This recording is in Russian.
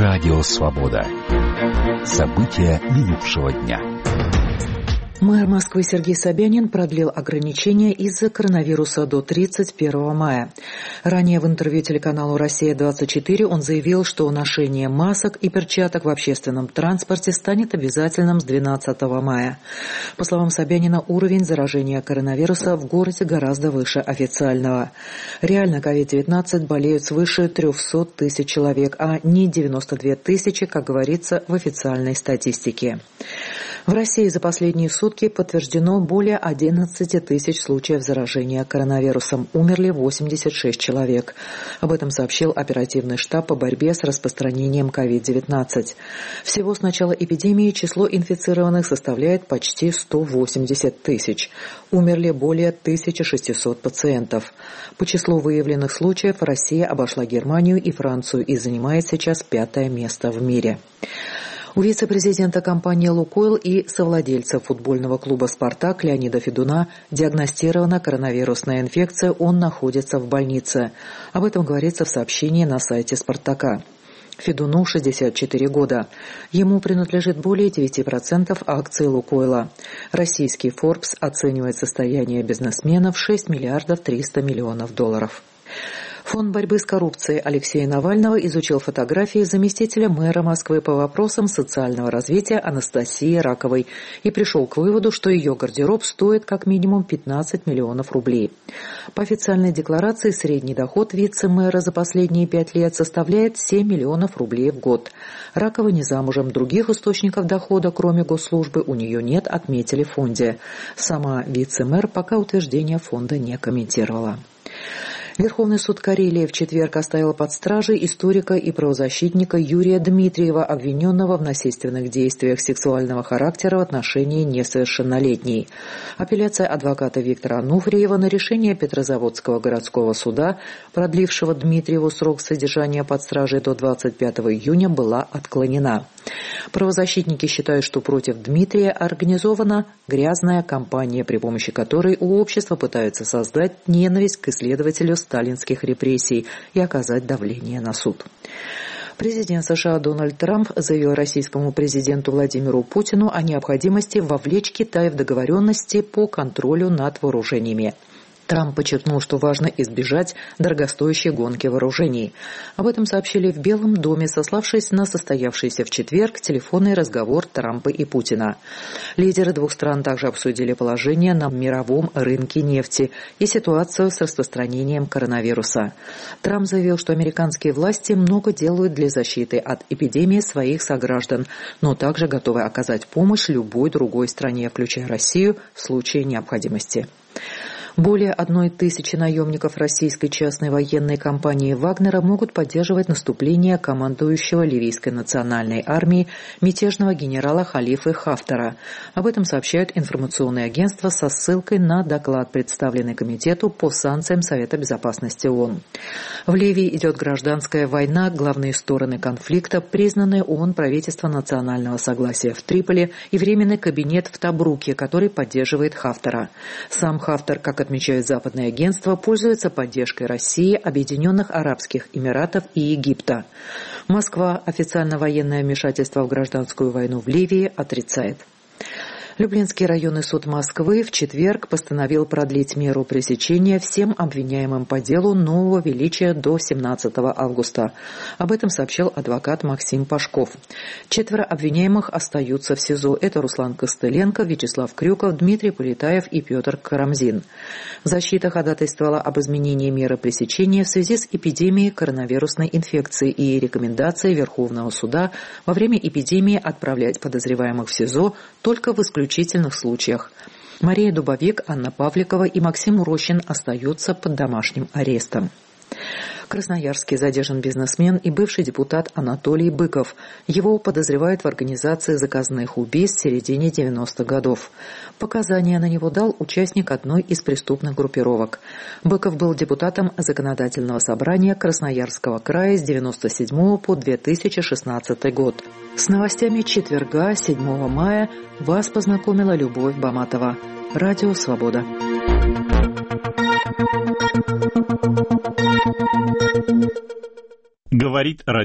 Радио Свобода. События минувшего дня. Мэр Москвы Сергей Собянин продлил ограничения из-за коронавируса до 31 мая. Ранее в интервью телеканалу «Россия-24» он заявил, что ношение масок и перчаток в общественном транспорте станет обязательным с 12 мая. По словам Собянина, уровень заражения коронавируса в городе гораздо выше официального. Реально COVID-19 болеют свыше 300 тысяч человек, а не 92 тысячи, как говорится в официальной статистике. В России за последние сутки подтверждено более 11 тысяч случаев заражения коронавирусом. Умерли 86 человек. Об этом сообщил оперативный штаб по борьбе с распространением COVID-19. Всего с начала эпидемии число инфицированных составляет почти 180 тысяч. Умерли более 1600 пациентов. По числу выявленных случаев Россия обошла Германию и Францию и занимает сейчас 5-е место в мире. У вице-президента компании «Лукойл» и совладельца футбольного клуба «Спартак» Леонида Федуна диагностирована коронавирусная инфекция, он находится в больнице. Об этом говорится в сообщении на сайте «Спартака». Федуну 64 года. Ему принадлежит более 9% акций «Лукойла». Российский Forbes оценивает состояние бизнесмена в 6 миллиардов 300 миллионов долларов. Фонд борьбы с коррупцией Алексея Навального изучил фотографии заместителя мэра Москвы по вопросам социального развития Анастасии Раковой и пришел к выводу, что ее гардероб стоит как минимум 15 миллионов рублей. По официальной декларации средний доход вице-мэра за последние 5 лет составляет 7 миллионов рублей в год. Ракова не замужем, других источников дохода, кроме госслужбы, у нее нет, отметили в фонде. Сама вице-мэр пока утверждение фонда не комментировала. Верховный суд Карелии в четверг оставил под стражей историка и правозащитника Юрия Дмитриева, обвиненного в насильственных действиях сексуального характера в отношении несовершеннолетней. Апелляция адвоката Виктора Ануфриева на решение Петрозаводского городского суда, продлившего Дмитриеву срок содержания под стражей до 25 июня, была отклонена. Правозащитники считают, что против Дмитрия организована грязная кампания, при помощи которой у общества пытаются создать ненависть к исследователю сталинских репрессий и оказать давление на суд. Президент США Дональд Трамп заявил российскому президенту Владимиру Путину о необходимости вовлечь Китай в договоренности по контролю над вооружениями. Трамп подчеркнул, что важно избежать дорогостоящей гонки вооружений. Об этом сообщили в Белом доме, сославшись на состоявшийся в четверг телефонный разговор Трампа и Путина. Лидеры двух стран также обсудили положение на мировом рынке нефти и ситуацию с распространением коронавируса. Трамп заявил, что американские власти много делают для защиты от эпидемии своих сограждан, но также готовы оказать помощь любой другой стране, включая Россию, в случае необходимости. Более 1000 наемников российской частной военной компании «Вагнера» могут поддерживать наступление командующего ливийской национальной армией мятежного генерала Халифы Хафтара. Об этом сообщают информационные агентства со ссылкой на доклад, представленный Комитету по санкциям Совета Безопасности ООН. В Ливии идет гражданская война, главные стороны конфликта признаны ООН, правительство национального согласия в Триполи и временный кабинет в Табруке, который поддерживает Хафтара. Сам Хафтар, как отмечают западные агентства, пользуется поддержкой России, Объединенных Арабских Эмиратов и Египта. Москва официально военное вмешательство в гражданскую войну в Ливии отрицает. Люблинский районный суд Москвы в четверг постановил продлить меру пресечения всем обвиняемым по делу Нового Величия до 17 августа. Об этом сообщил адвокат Максим Пашков. 4 обвиняемых остаются в СИЗО. Это Руслан Костыленко, Вячеслав Крюков, Дмитрий Полетаев и Петр Карамзин. Защита ходатайствовала об изменении меры пресечения в связи с эпидемией коронавирусной инфекции и рекомендацией Верховного суда во время эпидемии отправлять подозреваемых в СИЗО только в исключительных случаях. Мария Дубовик, Анна Павликова и Максим Урощин остаются под домашним арестом. В Красноярске задержан бизнесмен и бывший депутат Анатолий Быков. Его подозревают в организации заказных убийств в середине 90-х годов. Показания на него дал участник одной из преступных группировок. Быков был депутатом Законодательного собрания Красноярского края с 1997 по 2016 год. С новостями четверга, 7 мая, вас познакомила Любовь Баматова. Радио «Свобода». Говорит